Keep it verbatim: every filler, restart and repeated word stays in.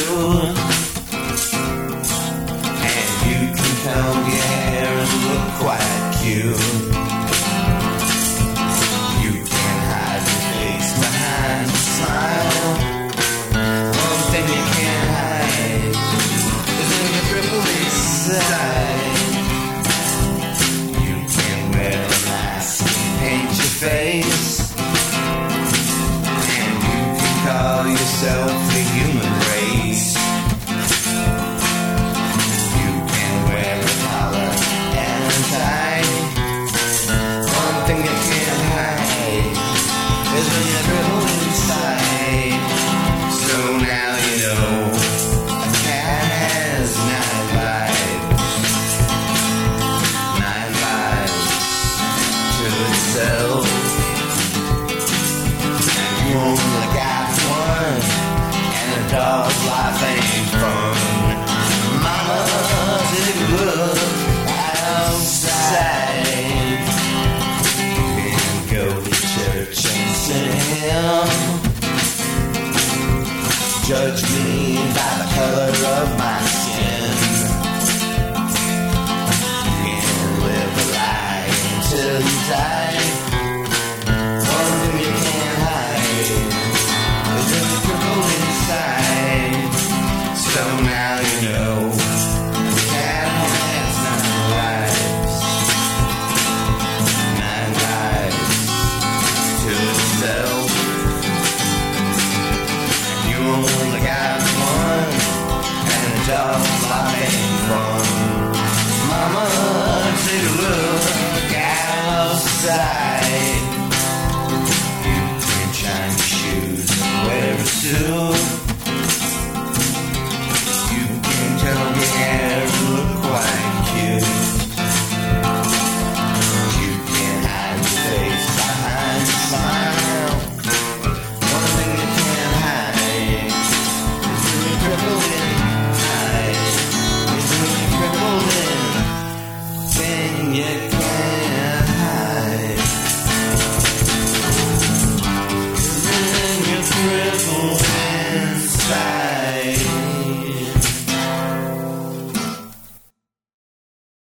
And you can comb your hair and look quite cute. You can hide your face behind a smile. One thing you can't hide is in your crippled inside. You can wear a mask and paint your face. Call yourself the human race. You can wear a collar and a tie. One thing you can't hide is when you're dribbled inside. So now you know a cat has nine lives. Nine lives to itself. And you only got and a dog's life ain't fun. Mama, take a look outside. And go to church and sing him. Judge me by the color of my skin. And live a lie until you die. One thing you can't hide is in the crippled inside. So now you know the cat has nine lives. Nine lives to itself. And you only got one. And the dog's life ain't fun. Mama, take a look outside. You can shine your shoes and wear a suit.